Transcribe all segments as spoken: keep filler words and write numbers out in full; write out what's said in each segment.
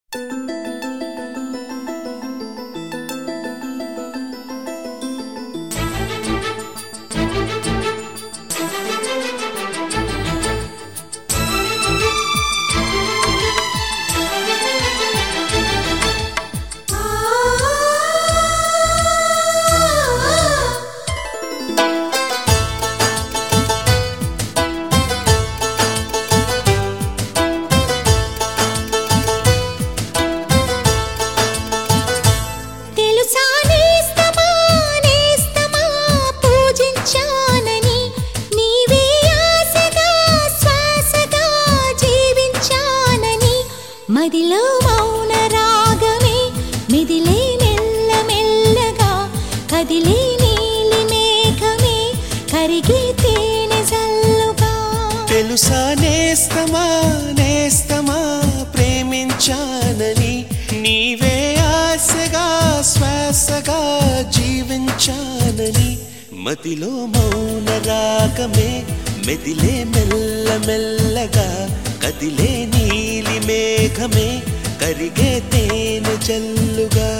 మదిలో మౌన రాగమే మెదిలే మెల్ల మెల్లగా కదిలే నీలి మేఘమే కరిగే తేనె జల్లుగా తెలుసా నేస్తమా నేస్తమా ప్రేమించానని నీవే ఆశగా శ్వాసగా జీవించానని మదిలో మౌన రాగమే మెదిలే మెల్ల మెల్లగా కదిలే నీలి మేఘమే కరిగే తేనె జల్లుగా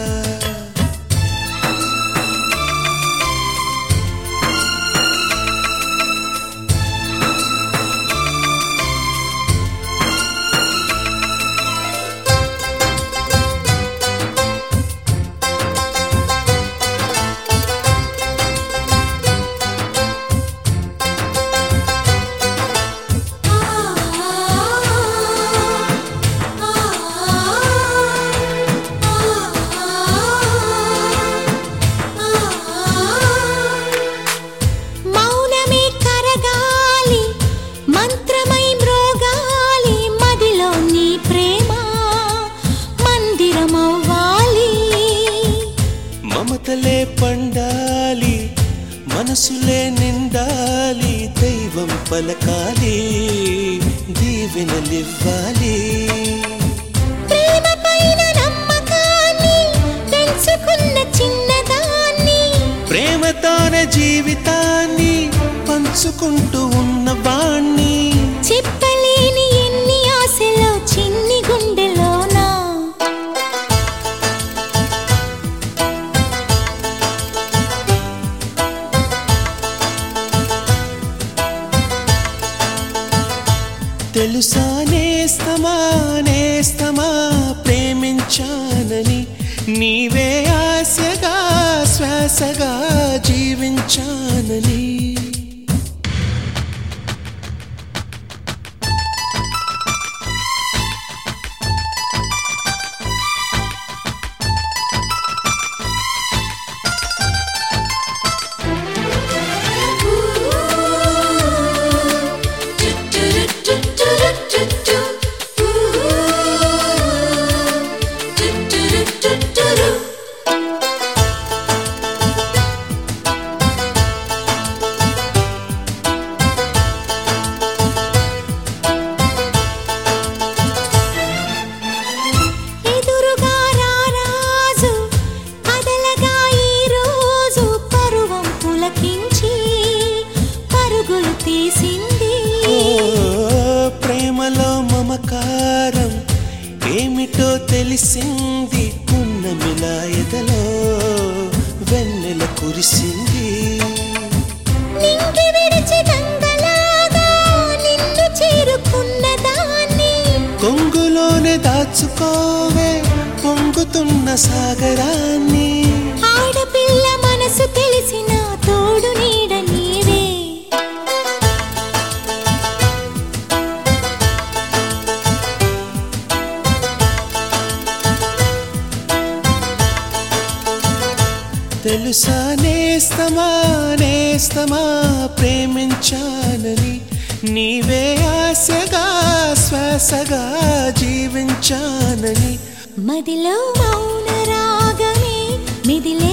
మమతలే పండాలి మనసులే నిండాలి దైవం పలకాలి దీవెనలివ్వాలి ప్రేమ పైన నమ్మకాన్ని పెంచుకున్న చిన్నదాన్ని ప్రేమతోనే జీవితాన్ని పంచుకుంటూ ఉన్నవాణ్ణి చెప్పలేని ఎన్ని ఆశలో చిన్ని గుండెలోనా తెలుసా నేస్తమా నేస్తమా ప్రేమించానని నీవే ఆశగా శ్వాసగా జీవించానని ప్రేమలో మమకారం ఏమిటో తెలిసింది పున్నమిలా ఎదలో వెన్నెల కురిసింది నింగి విడిచి గంగలాగా నిన్ను చేరుకున్నదాన్ని కొంగులోనే దాచుకోవే పొంగుతున్న సాగరాన్ని ఆడపిల్ల మనసు తెలిసిన తోడు నీడ నీవే తెలుసా నేస్తమా నేస్తమా ప్రేమించానని నీవే ఆశగా శ్వాసగా జీవించానని మదిలో మౌన రాగమే మిదిలే